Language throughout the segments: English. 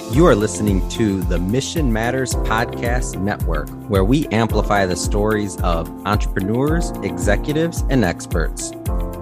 You are listening to the Mission Matters Podcast Network, where we amplify the stories of entrepreneurs, executives, and experts.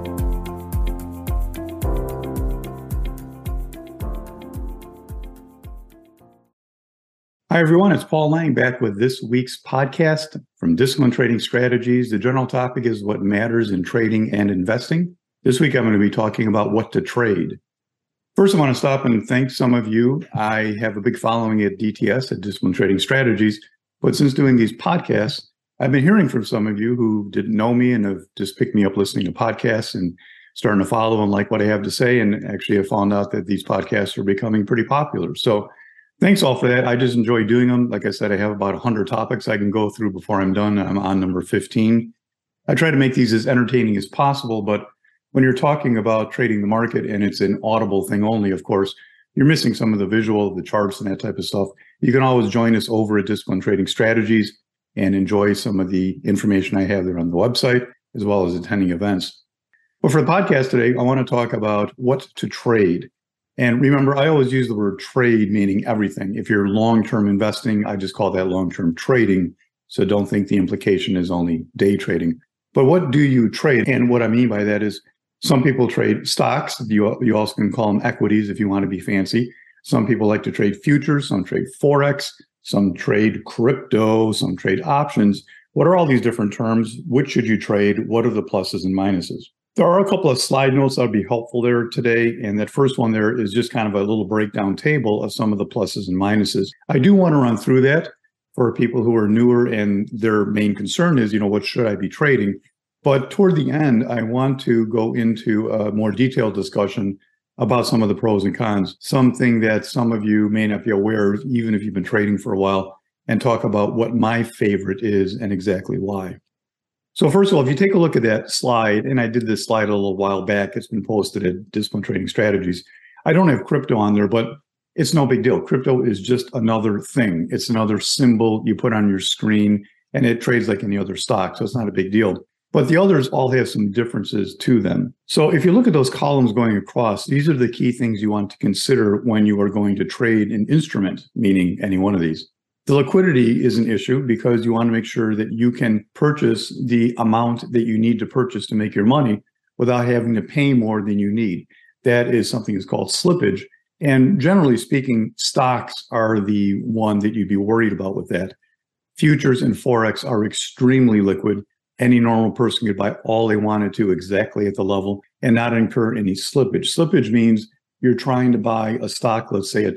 Hi, everyone. It's Paul Lang back with this week's podcast from Disciplined Trading Strategies. The general topic is what matters in trading and investing. This week, I'm going to be talking about what to trade. First, I want to stop and thank some of you. I have a big following at DTS, at Disciplined Trading Strategies. But since doing these podcasts, I've been hearing from some of you who didn't know me and have just picked me up listening to podcasts and starting to follow and like what I have to say. And actually, I found out that these podcasts are becoming pretty popular. So thanks all for that. I just enjoy doing them. Like I said, I have about 100 topics I can go through before I'm done. I'm on number 15. I try to make these as entertaining as possible, but when you're talking about trading the market and it's an audible thing only, of course, you're missing some of the visual, the charts and that type of stuff. You can always join us over at Disciplined Trading Strategies and enjoy some of the information I have there on the website, as well as attending events. But for the podcast today, I want to talk about what to trade. And remember, I always use the word trade, meaning everything. If you're long-term investing, I just call that long-term trading. So don't think the implication is only day trading. But what do you trade? And what I mean by that is some people trade stocks. You also can call them equities if you want to be fancy. Some people like to trade futures. Some trade Forex. Some trade crypto. Some trade options. What are all these different terms? Which should you trade? What are the pluses and minuses? There are a couple of slide notes that would be helpful there today. And that first one there is just kind of a little breakdown table of some of the pluses and minuses. I do want to run through that for people who are newer and their main concern is, what should I be trading? But toward the end, I want to go into a more detailed discussion about some of the pros and cons, something that some of you may not be aware of, even if you've been trading for a while, and talk about what my favorite is and exactly why. So first of all, if you take a look at that slide, and I did this slide a little while back, it's been posted at Disciplined Trading Strategies. I don't have crypto on there, but it's no big deal. Crypto is just another thing. It's another symbol you put on your screen, and it trades like any other stock, so it's not a big deal. But the others all have some differences to them. So if you look at those columns going across, these are the key things you want to consider when you are going to trade an instrument, meaning any one of these. The liquidity is an issue because you want to make sure that you can purchase the amount that you need to purchase to make your money without having to pay more than you need. That is something that's called slippage. And generally speaking, stocks are the one that you'd be worried about with that. Futures and Forex are extremely liquid. Any normal person could buy all they wanted to exactly at the level and not incur any slippage. Slippage means you're trying to buy a stock, let's say at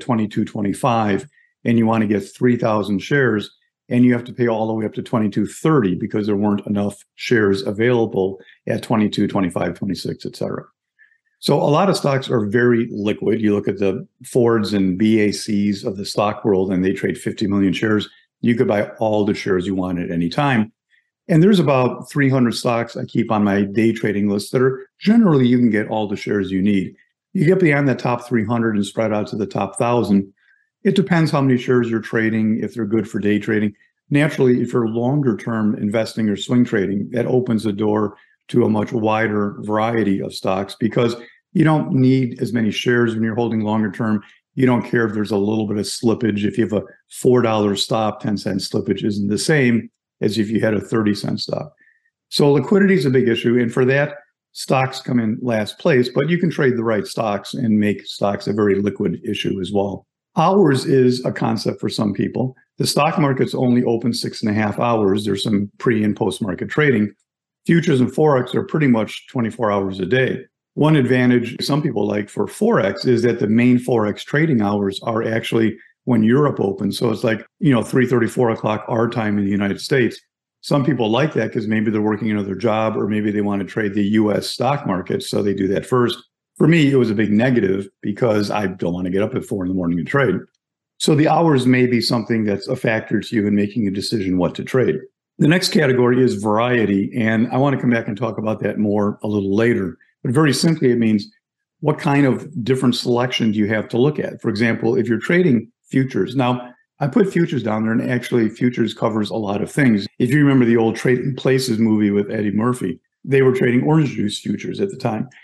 22.25, and you want to get 3,000 shares, and you have to pay all the way up to 22.30 because there weren't enough shares available at 22, 25, 26, et cetera. So a lot of stocks are very liquid. You look at the Fords and BACs of the stock world, and they trade 50 million shares. You could buy all the shares you want at any time. And there's about 300 stocks I keep on my day trading list that are generally you can get all the shares you need. You get beyond that top 300 and spread out to the top 1,000. It depends how many shares you're trading, if they're good for day trading. Naturally, if you're longer term investing or swing trading, that opens the door to a much wider variety of stocks because you don't need as many shares when you're holding longer term. You don't care if there's a little bit of slippage. If you have a $4 stop, 10-cent slippage isn't the same as if you had a 30-cent stop. So liquidity is a big issue. And for that, stocks come in last place, but you can trade the right stocks and make stocks a very liquid issue as well. Hours is a concept for some people. The stock market's only open 6.5 hours. There's some pre and post market trading. Futures and Forex are pretty much 24 hours a day. One advantage some people like for Forex is that the main Forex trading hours are actually when Europe opens. So it's like, 3:30, 4 o'clock our time in the United States. Some people like that because maybe they're working another job or maybe they want to trade the US stock market. So they do that first. For me, it was a big negative because I don't want to get up at 4 a.m. to trade. So the hours may be something that's a factor to you in making a decision what to trade. The next category is variety. And I want to come back and talk about that more a little later. But very simply, it means what kind of different selection do you have to look at? For example, if you're trading futures. Now, I put futures down there, and actually futures covers a lot of things. If you remember the old Trading Places movie with Eddie Murphy, they were trading orange juice futures at the time.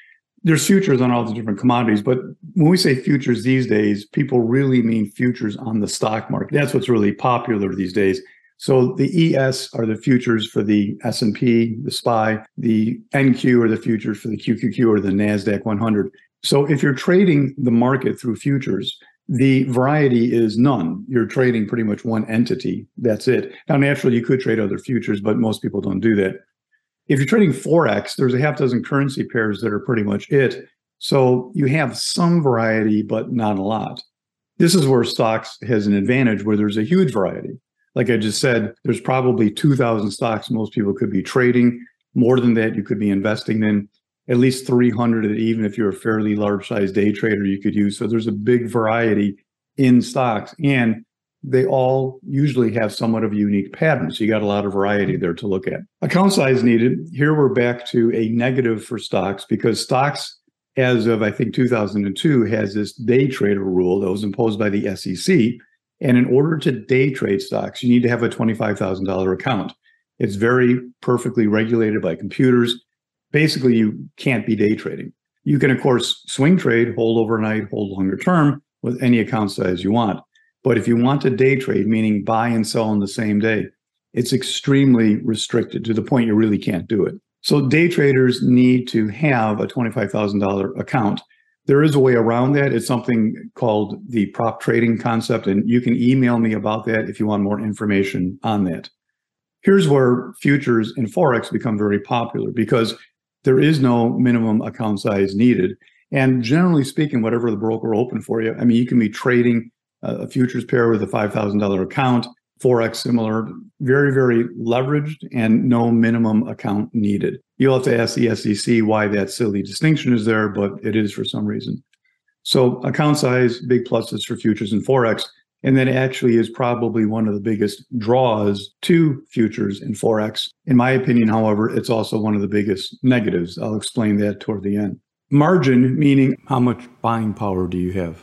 there's futures on all the different commodities, but when we say futures these days, people really mean futures on the stock market. That's what's really popular these days. So the ES are the futures for the S&P, the SPY, the NQ are the futures for the QQQ or the NASDAQ 100. So if you're trading the market through futures, the variety is none. You're trading pretty much one entity. That's it. Now, naturally, you could trade other futures, but most people don't do that. If you're trading Forex, there's a half dozen currency pairs that are pretty much it. So you have some variety, but not a lot. This is where stocks has an advantage, where there's a huge variety. Like I just said, there's probably 2,000 stocks most people could be trading. More than that, you could be investing in. At least 300, even if you're a fairly large size day trader, you could use. So there's a big variety in stocks, and they all usually have somewhat of a unique pattern. So you got a lot of variety there to look at. Account size needed. Here we're back to a negative for stocks, because stocks, as of I think 2002, has this day trader rule that was imposed by the SEC. And in order to day trade stocks, you need to have a $25,000 account. It's very perfectly regulated by computers. Basically, you can't be day trading. You can, of course, swing trade, hold overnight, hold longer term with any account size you want. But if you want to day trade, meaning buy and sell on the same day, it's extremely restricted to the point you really can't do it. So day traders need to have a $25,000 account. There is a way around that. It's something called the prop trading concept, and you can email me about that if you want more information on that. Here's where futures and Forex become very popular, because there is no minimum account size needed. And generally speaking, whatever the broker will open for you, I mean, you can be trading a futures pair with a $5,000 account, Forex similar, very, very leveraged and no minimum account needed. You'll have to ask the SEC why that silly distinction is there, but it is for some reason. So account size, big pluses for futures and Forex. And that actually is probably one of the biggest draws to futures and Forex. In my opinion, however, it's also one of the biggest negatives. I'll explain that toward the end. Margin, meaning how much buying power do you have?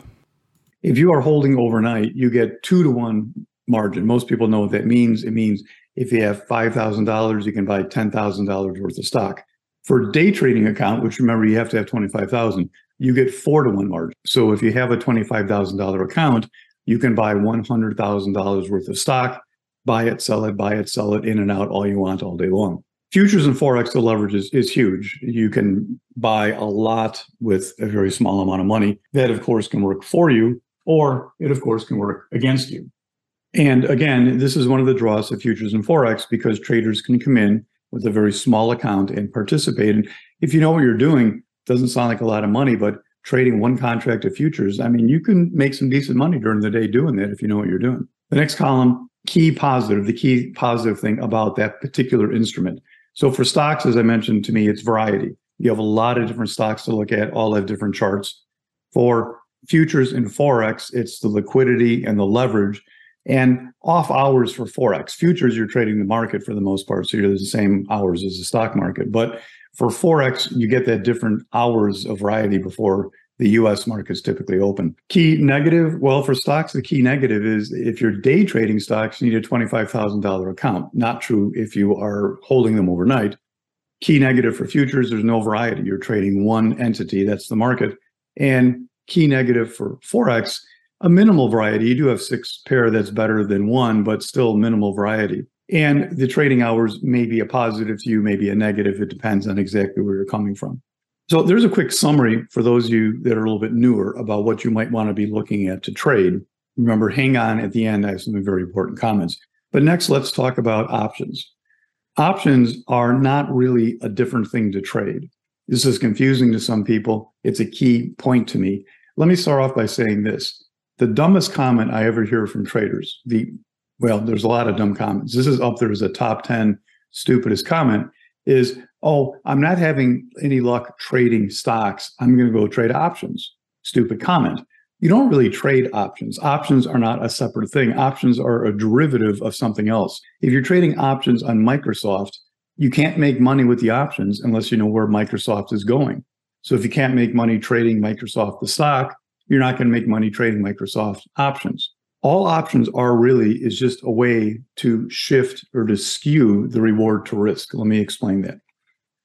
If you are holding overnight, you get 2-to-1 margin. Most people know what that means. It means if you have $5,000, you can buy $10,000 worth of stock. For day trading account, which remember, you have to have $25,000, you get 4-to-1 margin. So if you have a $25,000 account, you can buy $100,000 worth of stock, buy it, sell it, in and out all you want all day long. Futures and Forex, the leverage is huge. You can buy a lot with a very small amount of money. That, of course, can work for you, or it, of course, can work against you. And again, this is one of the draws of futures and Forex, because traders can come in with a very small account and participate. And if you know what you're doing, it doesn't sound like a lot of money, but trading one contract of futures, I mean, you can make some decent money during the day doing that if you know what you're doing. The next column, key positive, the key positive thing about that particular instrument. So for stocks, as I mentioned, to me, it's variety. You have a lot of different stocks to look at, all have different charts. For futures and Forex, it's the liquidity and the leverage, and off hours for Forex. Futures, you're trading the market for the most part, so you're the same hours as the stock market. But for Forex, you get that different hours of variety before the US markets typically open. Key negative, well, for stocks, the key negative is if you're day trading stocks, you need a $25,000 account. Not true if you are holding them overnight. Key negative for futures, there's no variety. You're trading one entity, that's the market. And key negative for Forex, a minimal variety. You do have 6 pair that's better than one, but still minimal variety. And the trading hours may be a positive to you, maybe a negative. It depends on exactly where you're coming from. So there's a quick summary for those of you that are a little bit newer about what you might want to be looking at to trade. Remember, hang on at the end. I have some very important comments. But next, let's talk about options. Options are not really a different thing to trade. This is confusing to some people. It's a key point to me. Let me start off by saying this. The dumbest comment I ever hear from traders, well, there's a lot of dumb comments. This is up there as a top 10 stupidest comment is, oh, I'm not having any luck trading stocks. I'm going to go trade options. Stupid comment. You don't really trade options. Options are not a separate thing. Options are a derivative of something else. If you're trading options on Microsoft, you can't make money with the options unless you know where Microsoft is going. So if you can't make money trading Microsoft, the stock, you're not going to make money trading Microsoft options. All options are really is just a way to shift or to skew the reward to risk. Let me explain that.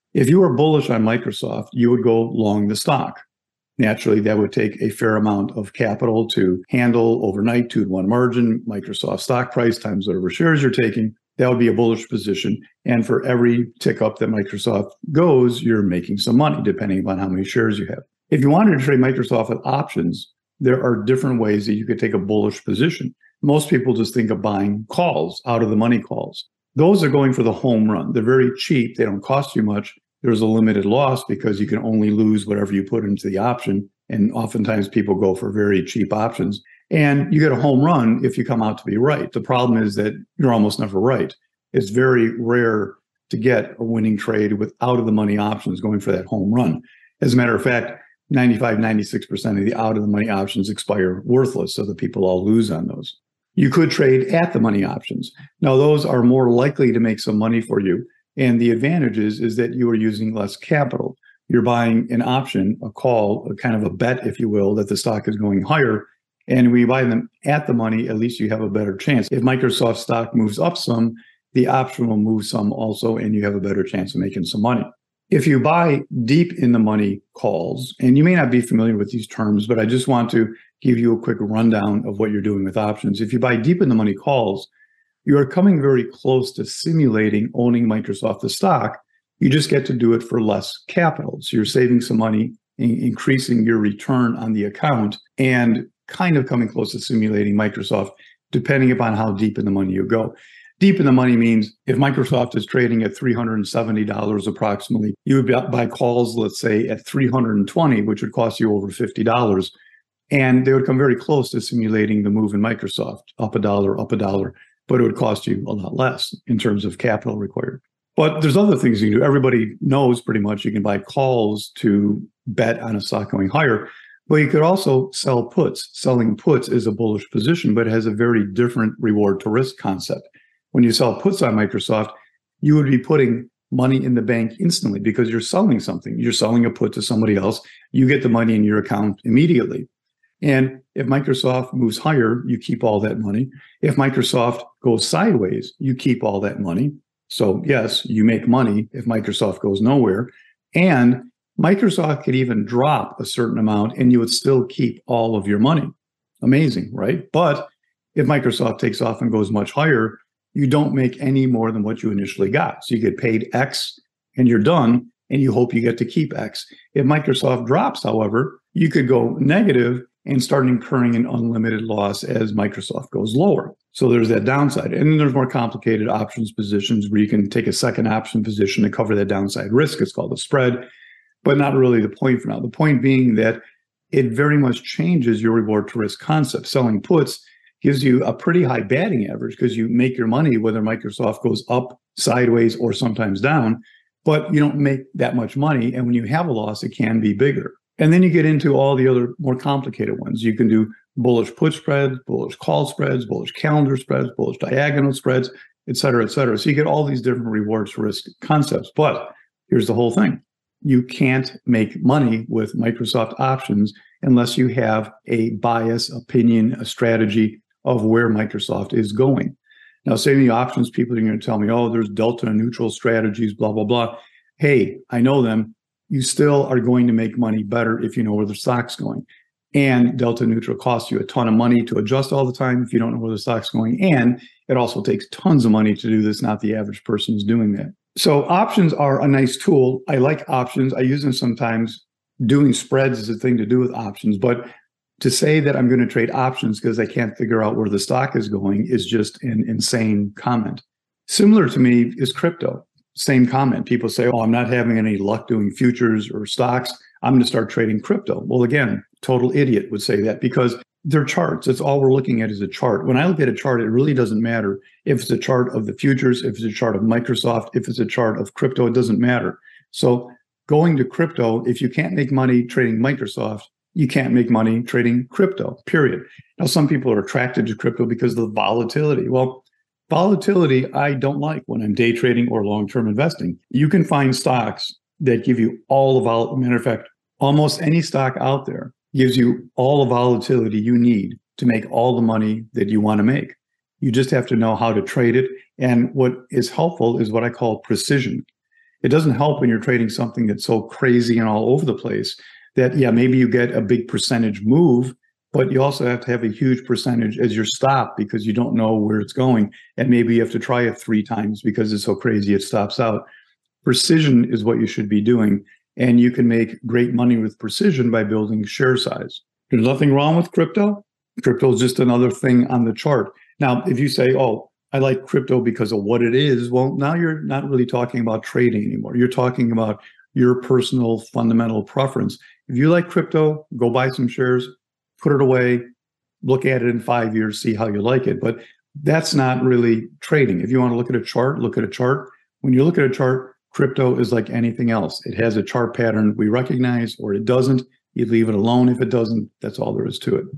If you were bullish on Microsoft, you would go long the stock. Naturally, that would take a fair amount of capital to handle overnight, 2-to-1 margin, Microsoft stock price times whatever shares you're taking. That would be a bullish position. And for every tick up that Microsoft goes, you're making some money, depending upon how many shares you have. If you wanted to trade Microsoft with options, there are different ways that you could take a bullish position. Most people just think of buying calls, out of the money calls. Those are going for the home run. They're very cheap. They don't cost you much. There's a limited loss because you can only lose whatever you put into the option. And oftentimes people go for very cheap options. And you get a home run if you come out to be right. The problem is that you're almost never right. It's very rare to get a winning trade with out of the money options going for that home run. As a matter of fact, 96% of the out of the money options expire worthless, so the people all lose on those. You could trade at the money options. Now, those are more likely to make some money for you. And the advantage is that you are using less capital. You're buying an option, a call, a kind of a bet, if you will, that the stock is going higher. And when you buy them at the money, at least you have a better chance. If Microsoft stock moves up some, the option will move some also, and you have a better chance of making some money. If you buy deep in the money calls, and you may not be familiar with these terms, but I just want to give you a quick rundown of what you're doing with options. If you buy deep in the money calls, you are coming very close to simulating owning Microsoft, the stock. You just get to do it for less capital. So you're saving some money, increasing your return on the account, and kind of coming close to simulating Microsoft, depending upon how deep in the money you go. Deep in the money means if Microsoft is trading at $370 approximately, you would buy calls, let's say, at $320, which would cost you over $50. And they would come very close to simulating the move in Microsoft, up a dollar, but it would cost you a lot less in terms of capital required. But there's other things you can do. Everybody knows pretty much you can buy calls to bet on a stock going higher, but you could also sell puts. Selling puts is a bullish position, but it has a very different reward to risk concept. When you sell puts on Microsoft, you would be putting money in the bank instantly because you're selling something. You're selling a put to somebody else. You get the money in your account immediately. And if Microsoft moves higher, you keep all that money. If Microsoft goes sideways, you keep all that money. So yes, you make money if Microsoft goes nowhere. And Microsoft could even drop a certain amount and you would still keep all of your money. Amazing, right? But if Microsoft takes off and goes much higher, you don't make any more than what you initially got. So you get paid X and you're done, and you hope you get to keep X. If Microsoft drops, however, you could go negative and start incurring an unlimited loss as Microsoft goes lower. So there's that downside. And then there's more complicated options positions where you can take a second option position to cover that downside risk. It's called a spread, but not really the point for now. The point being that it very much changes your reward to risk concept. Selling puts gives you a pretty high batting average because you make your money whether Microsoft goes up, sideways, or sometimes down, but you don't make that much money. And when you have a loss, it can be bigger. And then you get into all the other more complicated ones. You can do bullish put spreads, bullish call spreads, bullish calendar spreads, bullish diagonal spreads, et cetera, et cetera. So you get all these different rewards risk concepts. But here's the whole thing. You can't make money with Microsoft options unless you have a bias, opinion, a strategy of where Microsoft is going. Now, say the options people are going to tell me, oh, there's delta and neutral strategies, blah, blah, blah. Hey, I know them. You still are going to make money better if you know where the stock's going. And delta neutral costs you a ton of money to adjust all the time if you don't know where the stock's going. And it also takes tons of money to do this. Not the average person is doing that. So options are a nice tool. I like options. I use them sometimes. Doing spreads is a thing to do with options. But to say that I'm going to trade options because I can't figure out where the stock is going is just an insane comment. Similar to me is crypto. Same comment. People say, oh, I'm not having any luck doing futures or stocks. I'm going to start trading crypto. Well, again, total idiot would say that because they're charts. That's all we're looking at is a chart. When I look at a chart, it really doesn't matter if it's a chart of the futures, if it's a chart of Microsoft, if it's a chart of crypto, it doesn't matter. So going to crypto, if you can't make money trading Microsoft, you can't make money trading crypto, period. Now, some people are attracted to crypto because of the volatility. Well, volatility, I don't like when I'm day trading or long-term investing. You can find stocks that give you all the volatility. Matter of fact, almost any stock out there gives you all the volatility you need to make all the money that you want to make. You just have to know how to trade it. And what is helpful is what I call precision. It doesn't help when you're trading something that's so crazy and all over the place that, yeah, maybe you get a big percentage move, but you also have to have a huge percentage as your stop because you don't know where it's going. And maybe you have to try it 3 times because it's so crazy it stops out. Precision is what you should be doing. And you can make great money with precision by building share size. There's nothing wrong with crypto. Crypto is just another thing on the chart. Now, if you say, oh, I like crypto because of what it is, well, now you're not really talking about trading anymore. You're talking about your personal fundamental preference. If you like crypto, go buy some shares, put it away, look at it in 5 years, see how you like it. But that's not really trading. If you want to look at a chart, look at a chart. When you look at a chart, crypto is like anything else. It has a chart pattern we recognize, or it doesn't. You leave it alone. If it doesn't, that's all there is to it.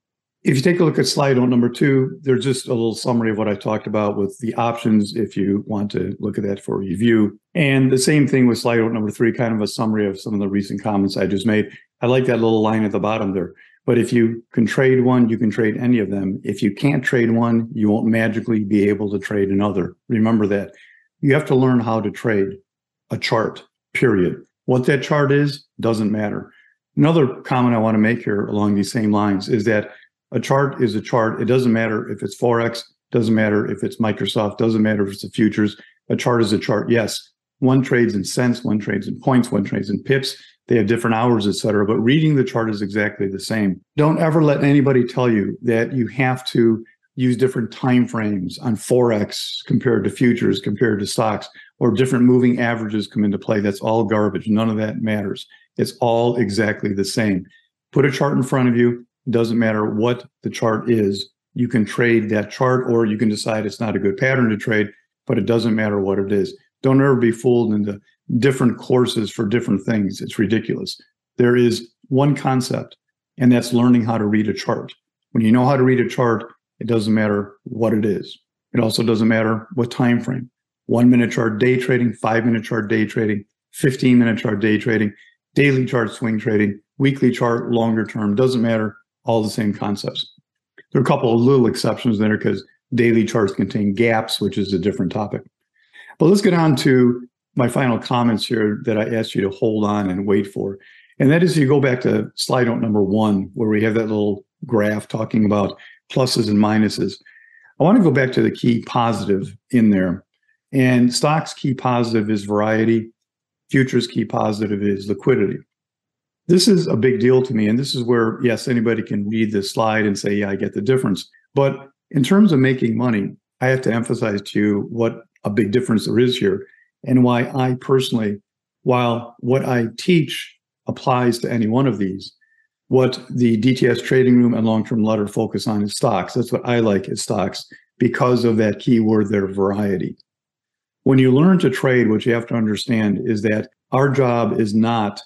If you take a look at slide note number 2, there's just a little summary of what I talked about with the options if you want to look at that for review. And the same thing with slide note number 3, kind of a summary of some of the recent comments I just made. I like that little line at the bottom there. But if you can trade one, you can trade any of them. If you can't trade one, you won't magically be able to trade another. Remember that. You have to learn how to trade a chart, period. What that chart is doesn't matter. Another comment I want to make here along these same lines is that a chart is a chart. It doesn't matter if it's Forex, doesn't matter if it's Microsoft, doesn't matter if it's the futures. A chart is a chart. Yes, one trades in cents, one trades in points, one trades in pips. They have different hours, et cetera, but reading the chart is exactly the same. Don't ever let anybody tell you that you have to use different time frames on Forex compared to futures, compared to stocks, or different moving averages come into play. That's all garbage. None of that matters. It's all exactly the same. Put a chart in front of you. It doesn't matter what the chart is. You can trade that chart, or you can decide it's not a good pattern to trade, but it doesn't matter what it is. Don't ever be fooled into different courses for different things. It's ridiculous. There is one concept, and that's learning how to read a chart. When you know how to read a chart, it doesn't matter what it is. It also doesn't matter what time frame. 1 minute chart day trading, 5 minute chart day trading, 15-minute chart day trading, daily chart swing trading, weekly chart longer term, doesn't matter, all the same concepts. There are a couple of little exceptions there because daily charts contain gaps, which is a different topic. But let's get on to my final comments here that I asked you to hold on and wait for. And that is, you go back to slide note number 1, where we have that little graph talking about pluses and minuses. I want to go back to the key positive in there. And stocks key positive is variety. Futures key positive is liquidity. This is a big deal to me. And this is where, yes, anybody can read this slide and say, yeah, I get the difference. But in terms of making money, I have to emphasize to you what a big difference there is here, and why I personally, while what I teach applies to any one of these, what the DTS Trading Room and Long-Term Letter focus on is stocks. That's what I like is stocks because of that key word there, variety. When you learn to trade, what you have to understand is that our job is not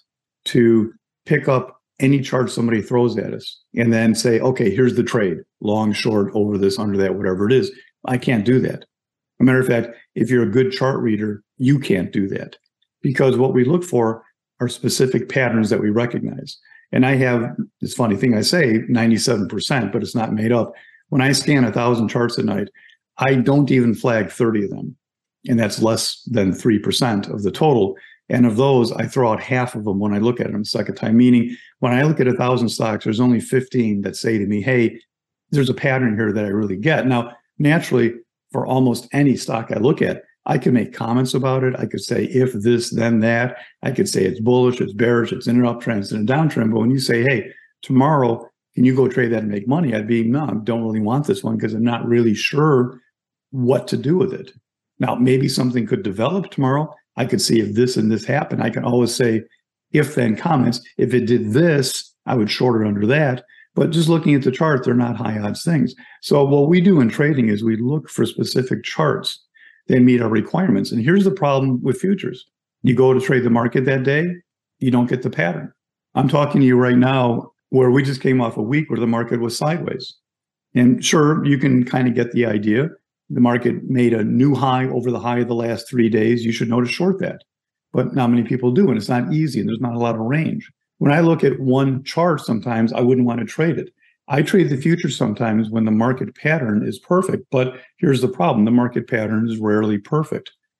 to pick up any chart somebody throws at us and then say, okay, here's the trade, long, short, over this, under that, whatever it is. I can't do that. As a matter of fact, if you're a good chart reader, you can't do that because what we look for are specific patterns that we recognize. And I have this funny thing I say, 97%, but it's not made up. When I scan 1,000 charts a night, I don't even flag 30 of them. And that's less than 3% of the total. And of those, I throw out half of them when I look at them a second time, meaning when I look at 1,000 stocks, there's only 15 that say to me, hey, there's a pattern here that I really get. Now, naturally, for almost any stock I look at, I can make comments about it. I could say, if this, then that. I could say it's bullish, it's bearish, it's in an uptrend, it's in a downtrend. But when you say, hey, tomorrow, can you go trade that and make money? I'd be, no, I don't really want this one because I'm not really sure what to do with it. Now, maybe something could develop tomorrow. I could see if this and this happen. I can always say, if then comments, if it did this, I would short it under that. But just looking at the chart, they're not high odds things. So what we do in trading is we look for specific charts that meet our requirements. And here's the problem with futures. You go to trade the market that day, you don't get the pattern. I'm talking to you right now where we just came off a week where the market was sideways. And sure, you can kind of get the idea. The market made a new high over the high of the last 3 days. You should know to short that. But not many people do, and it's not easy, and there's not a lot of range. When I look at one chart, sometimes I wouldn't want to trade it. I trade the futures sometimes when the market pattern is perfect, but here's the problem. The market pattern is rarely perfect.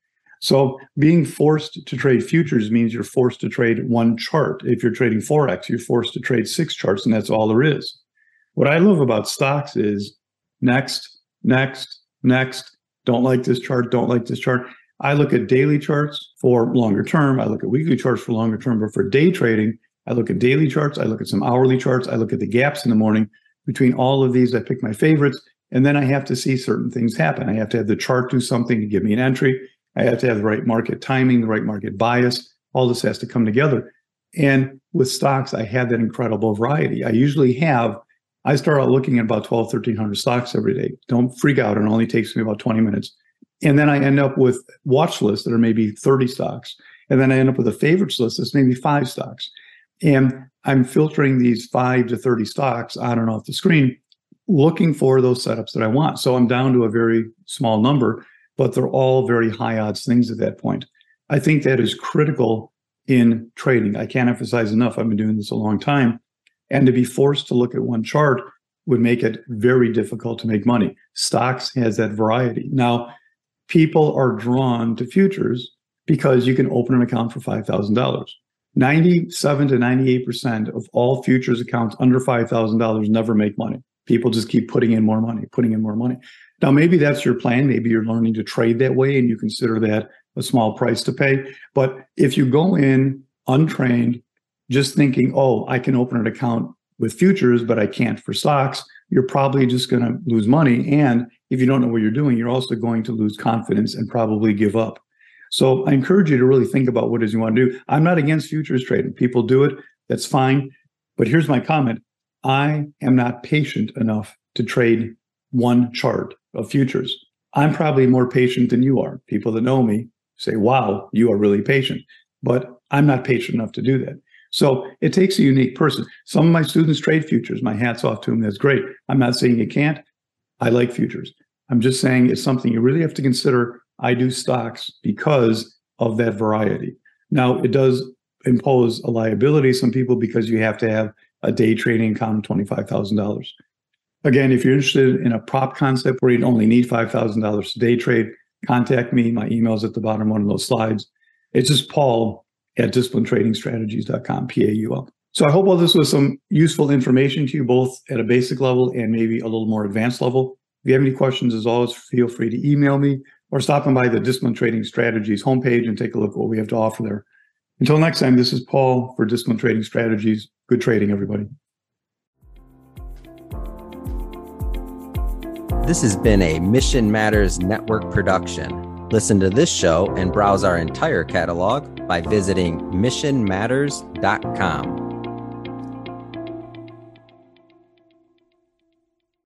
So being forced to trade futures means you're forced to trade one chart. If you're trading Forex, you're forced to trade 6 charts, and that's all there is. What I love about stocks is next, next, next. Don't like this chart, don't like this chart. I look at daily charts for longer term. I look at weekly charts for longer term. But for day trading, I look at daily charts. I look at some hourly charts. I look at the gaps in the morning. Between all of these, I pick my favorites. And then I have to see certain things happen. I have to have the chart do something to give me an entry. I have to have the right market timing, the right market bias. All this has to come together. And with stocks, I have that incredible variety. I start out looking at about 1,200 stocks every day. Don't freak out. It only takes me about 20 minutes. And then I end up with watch lists that are maybe 30 stocks. And then I end up with a favorites list that's maybe 5 stocks. And I'm filtering these 5 to 30 stocks on and off the screen, looking for those setups that I want. So I'm down to a very small number, but they're all very high odds things at that point. I think that is critical in trading. I can't emphasize enough. I've been doing this a long time. And to be forced to look at one chart would make it very difficult to make money. Stocks has that variety. Now, people are drawn to futures because you can open an account for $5,000. 97 to 98% of all futures accounts under $5,000 never make money. People just keep putting in more money. Now, maybe that's your plan. Maybe you're learning to trade that way and you consider that a small price to pay. But if you go in untrained, just thinking, oh, I can open an account with futures, but I can't for stocks, you're probably just going to lose money. And if you don't know what you're doing, you're also going to lose confidence and probably give up. So I encourage you to really think about what it is you want to do. I'm not against futures trading. People do it. That's fine. But here's my comment. I am not patient enough to trade one chart of futures. I'm probably more patient than you are. People that know me say, wow, you are really patient. But I'm not patient enough to do that. So it takes a unique person. Some of my students trade futures. My hat's off to them. That's great. I'm not saying you can't. I like futures. I'm just saying it's something you really have to consider. I do stocks because of that variety. Now, it does impose a liability on some people because you have to have a day trading account of $25,000. Again, if you're interested in a prop concept where you'd only need $5,000 to day trade, contact me. My email is at the bottom of one of those slides. It's just Paul@disciplinedtradingstrategies.com, PAUL. So I hope all this was some useful information to you, both at a basic level and maybe a little more advanced level. If you have any questions, as always, feel free to email me or stop by the Disciplined Trading Strategies homepage and take a look at what we have to offer there. Until next time, this is Paul for Disciplined Trading Strategies. Good trading, everybody. This has been a Mission Matters Network production. Listen to this show and browse our entire catalog by visiting missionmatters.com.